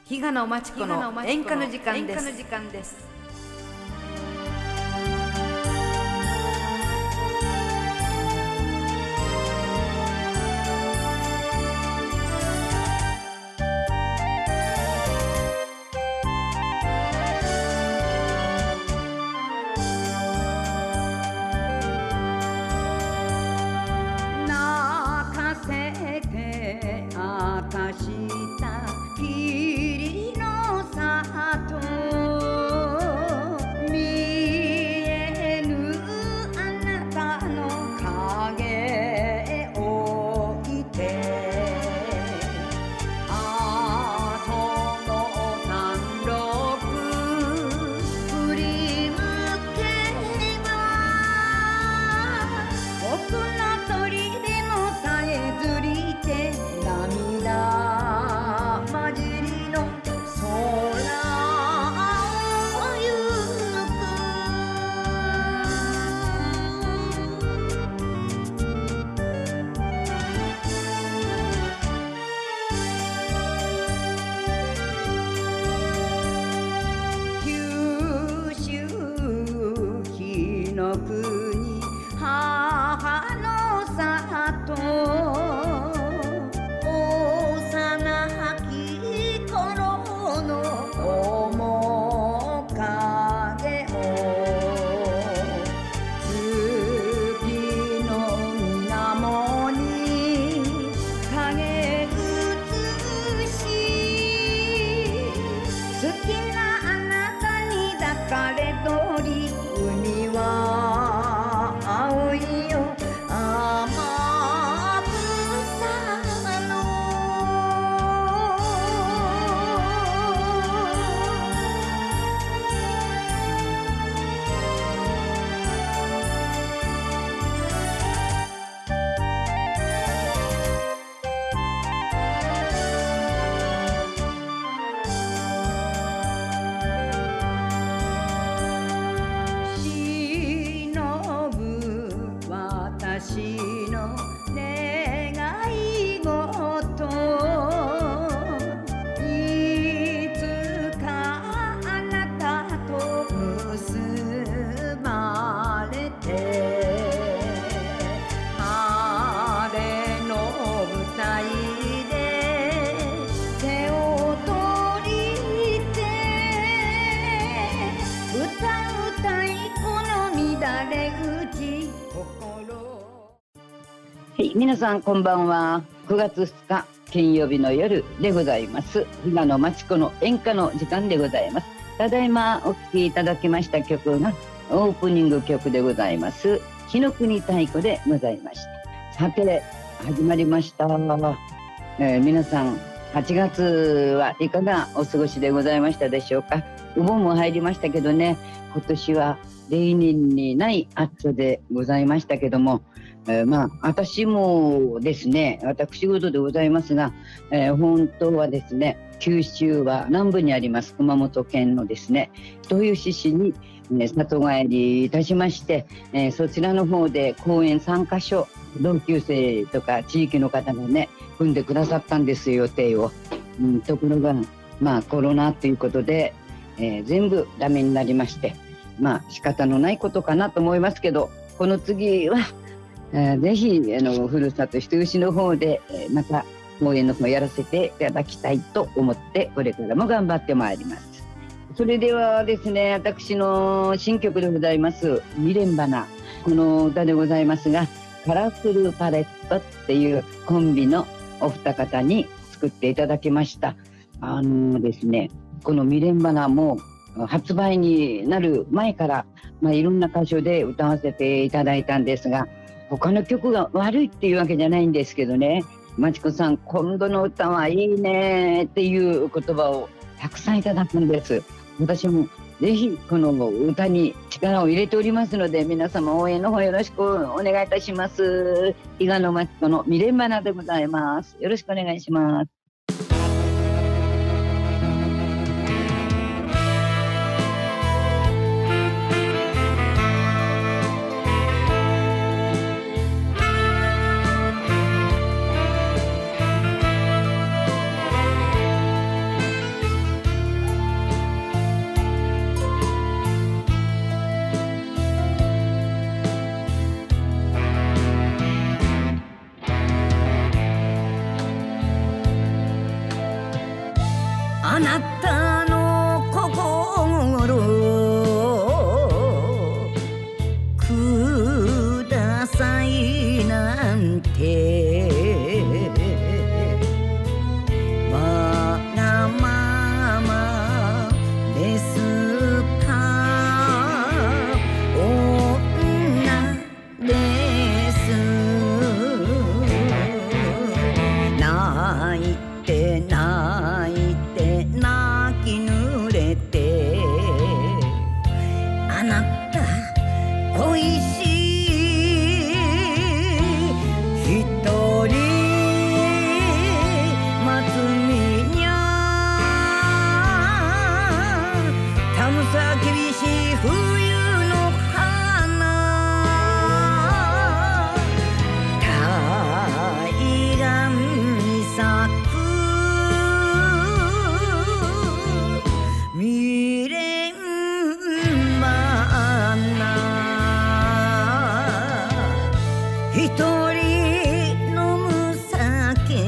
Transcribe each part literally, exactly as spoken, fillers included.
比嘉の町子の演歌の時間です。 はい、皆さんこんばんは。くがつふつか金曜日の夜でございます。比嘉の町子の演歌の時間でございます。ただいまお聴きいただきました曲がオープニング曲でございます紀ノ国太鼓でございました。さて始まりました、えー、皆さんはちがつはいかがお過ごしでございましたでしょうか。お盆も入りましたけどね、今年は例年にない暑さでございましたけども、えー、まあ私もですね、私事でございますが、えー、本当はですね、九州は南部にあります熊本県のですね人吉市に、ね、里帰りいたしまして、えー、そちらの方で公演さんかしょ同級生とか地域の方がね組んでくださったんですよ、予定を、うん、ところがまあコロナということで、えー、全部ダメになりまして、まあ仕方のないことかなと思いますけど、この次はえー、ぜひあのふるさと人吉の方で、えー、また公演の方やらせていただきたいと思ってこれからも頑張ってまいります。それではですね、私の新曲でございます未練花、この歌でございますが、カラフルパレットっていうコンビのお二方に作っていただきました。あのですね、この未練花も発売になる前から、まあ、いろんな箇所で歌わせていただいたんですが、他の曲が悪いっていうわけじゃないんですけどね、まちこさん今度の歌はいいねっていう言葉をたくさんいただくんです。私もぜひこの歌に力を入れておりますので、皆様応援の方よろしくお願いいたします。伊賀のまちこの未練花でございます。よろしくお願いします。 あなたの心くださいなんてわがままですか。女です泣いて泣いて泣き濡れてあなた恋しい一人待つ身にゃ寒さ厳しい冬の花対岸に咲く未練花一人飲む酒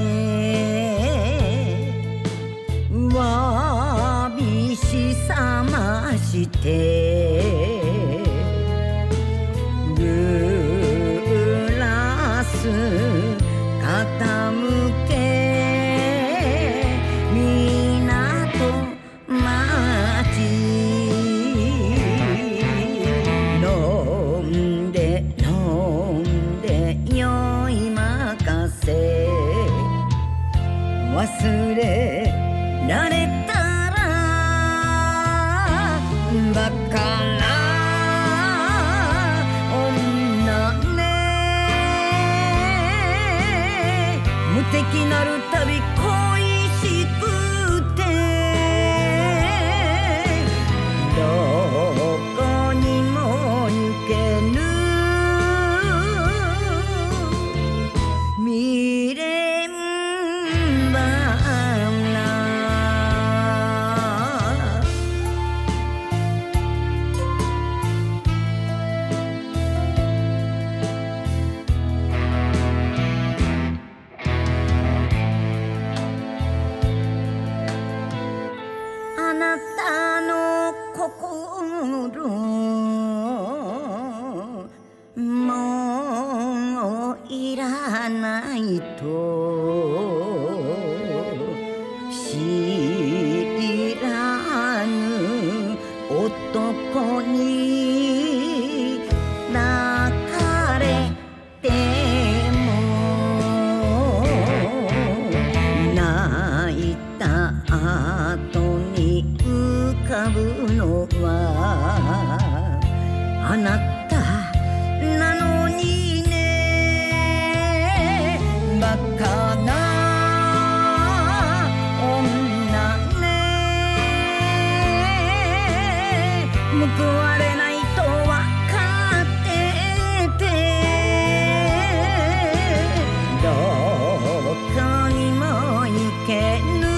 わびしさましてグラス傾け港町飲んで飲んで酔い任せ忘れられたらバカな女ね無敵なる旅恋しくてどこにも行けぬ未練花あなたの心もういらないと知らぬ男に抱かれても泣いた後に浮かぶのはあなたなのにねバカな女ね報われないとわかっててどこにも行けぬ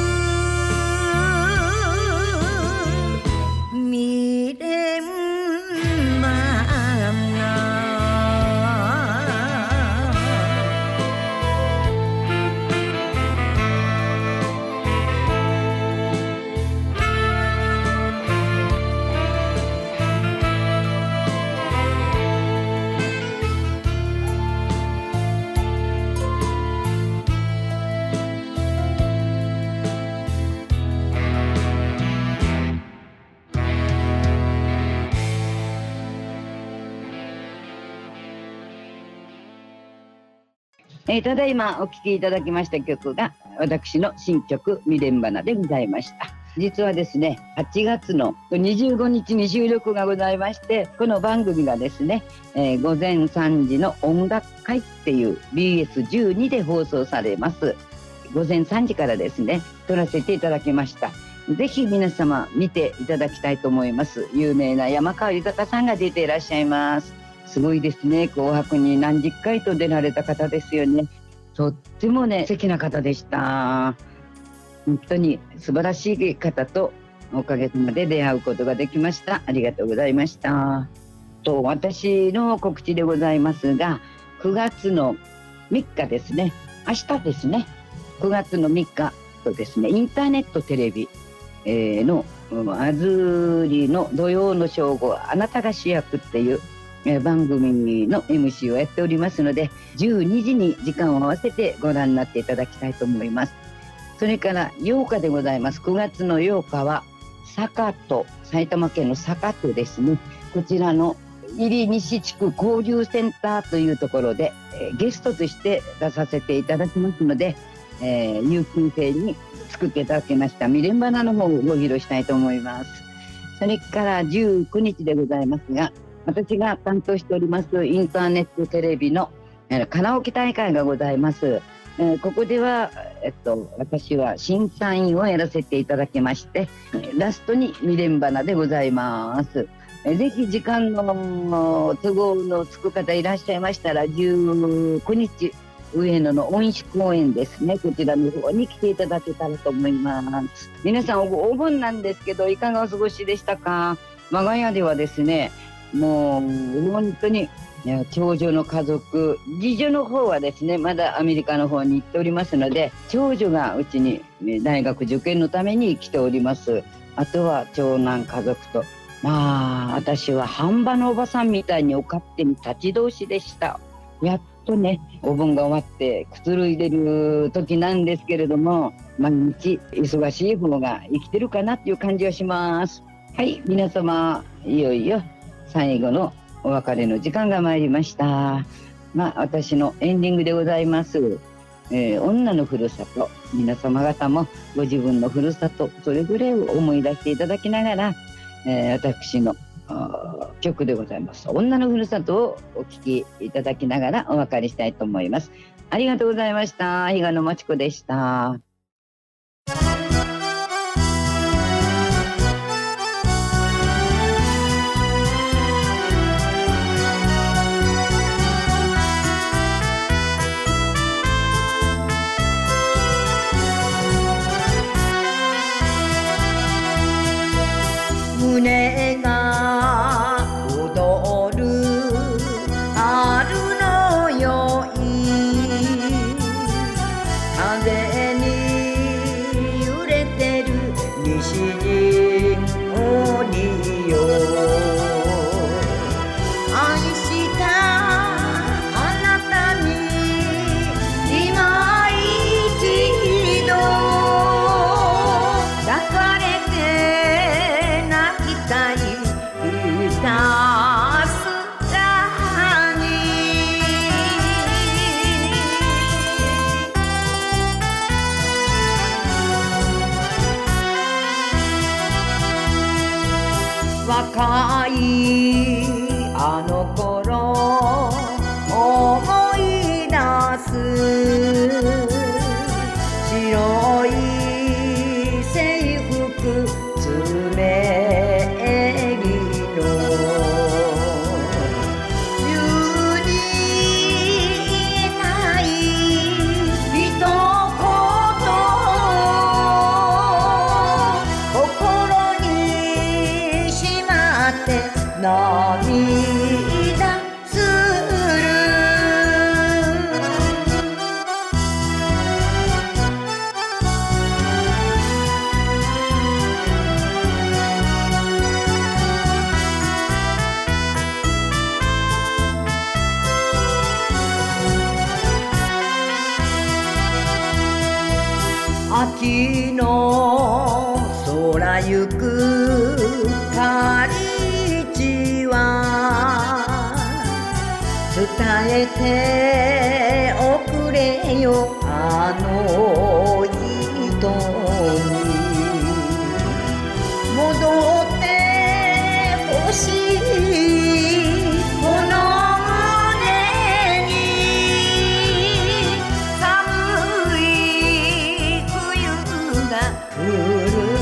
未練花えー、ただいまお聴きいただきました曲が私の新曲未練花でございました。実はですねはちがつのにじゅうごにちに収録がございまして、この番組がですね、えー、ごぜんさんじの音楽会っていう ビーエスじゅうに で放送されます。ごぜんさんじからですね撮らせていただきました。ぜひ皆様見ていただきたいと思います。有名な山川豊さんが出ていらっしゃいます。すごいですね。紅白に何十回と出られた方ですよね。とってもね素敵な方でした。本当に素晴らしい方とおかげさまで出会うことができました。ありがとうございました。と私の告知でございますが、くがつのみっかですね、明日ですね、くがつのみっかとですね、インターネットテレビえー、のあずりの土曜の正午あなたが主役っていう番組の エムシー をやっておりますので、じゅうにじに時間を合わせてご覧になっていただきたいと思います。それからようかでございます。くがつのようかは坂戸、埼玉県の坂戸ですね。こちらの入西地区交流センターというところで、えー、ゲストとして出させていただきますので、えー、有機生に作っていただきました未練花の方をご披露したいと思います。それからじゅうくにちでございますが、私が担当しておりますインターネットテレビの、えー、カラオケ大会がございます。えー、ここでは、えっと、私は審査員をやらせていただきまして、ラストに未練花でございます。ぜひ時間の都合のつく方いらっしゃいましたら、じゅうくにち上野の恩賜公園ですね、こちらの方に来ていただけたらと思います。皆さんお盆なんですけどいかがお過ごしでしたか？我が家ではですね、もう本当に長女の家族、次女の方はですねまだアメリカの方に行っておりますので、長女がうちに大学受験のために来ております。あとは長男家族と、まあ私は半端のおばさんみたいにお勝手に立ち通しでした。やっとねお盆が終わってくつろいでる時なんですけれども、毎日忙しい方が生きてるかなっていう感じがします。はい、皆様いよいよ最後のお別れの時間が参りました。まあ私のエンディングでございます。えー、女のふるさと、皆様方もご自分のふるさとそれぞれを思い出していただきながら、えー、私の曲でございます女のふるさとをお聴きいただきながらお別れしたいと思います。ありがとうございました。比嘉野真知子でした。 胸が踊る春のよい風に揺れてる西陣織よ、愛したあなたに今一度抱かれて泣きたいひたすらに。若いあの頃思い出す、白い制服爪襟の急に言えない一言、心にしまって涙する。秋の空ゆく刈り地は伝えておくれよあの人に、戻ってほしいこの胸に寒い冬が来る